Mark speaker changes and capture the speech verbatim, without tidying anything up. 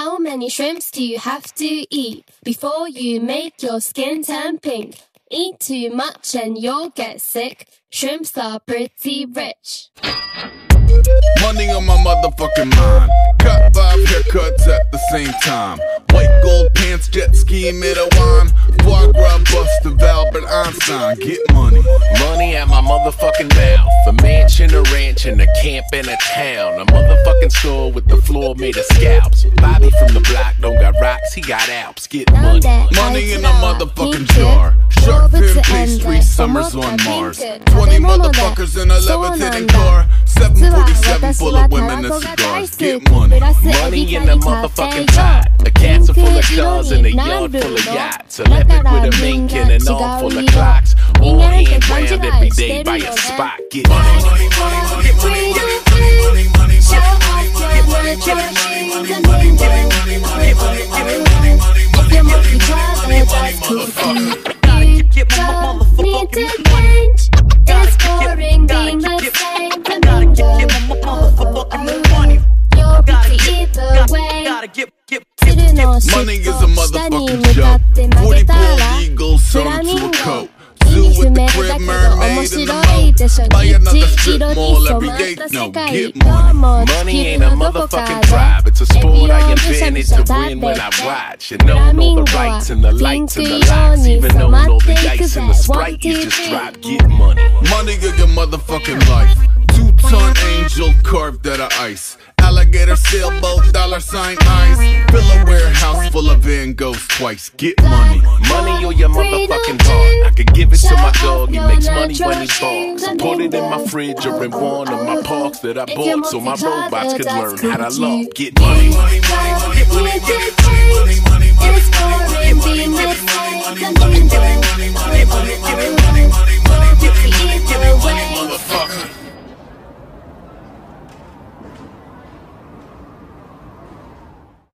Speaker 1: How many shrimps do you have to eat before you make your skin turn pink? Eat too much and you'll get sick. Shrimps are pretty rich.
Speaker 2: Money on my motherfucking mind. Cut five haircuts at the same time. White gold pants, jet ski, mid a wine. Foie gras bust of Albert Einstein. Get money.
Speaker 3: Money at my motherfucking mouth. A mansion, a ranch, and a camp in a town. A motherfucking store with the floor made of scalps. Bobby from the block don't got rocks, he got Alps. Get money.
Speaker 2: Money in a motherfucking jar. Shark fin pastry, summers on Mars. Twenty motherfuckers in a levitating car. seven forty-seven full of women and cigars. Get money.
Speaker 3: Money in the motherfucking pot. A castle full of cars and a yard full of yachts. A leopard with a mink and an arm full of clocks. All hand round every day by a spot. Get money. Money, money, money, money, money, money, money,
Speaker 1: Show off your money, money, money, money, money, money, money, money, money, money, your monkey brother just cooking. You don't need to change. It's boring being the same. You'll be either way.
Speaker 2: Money is a motherfucking joke. Forty bald eagles sewn to a coat. Zoo with the crib, mermaid in the moat. Buy another strip mall every day. No, get money.
Speaker 3: Money ain't a motherfucking tribe. It's a sport I invented to win when I watch. And know all the rights and the lights and the lights. Even know all the ice and the Sprite you just drop. Get money.
Speaker 2: Money is your motherfucking life. Two-ton angel carved out of ice. Alligator sailboat, dollar sign eyes. Fill a warehouse full of Van Goghs twice. Get money.
Speaker 3: Money on your motherfucking heart. I could give it to my dog, he makes money when he barks. I put it in my fridge or in one of my parks that I bought so my robots could learn how to love. Get money. Money, money, money, money, money, money, money, money, money, money, money, money, money, money, money, money,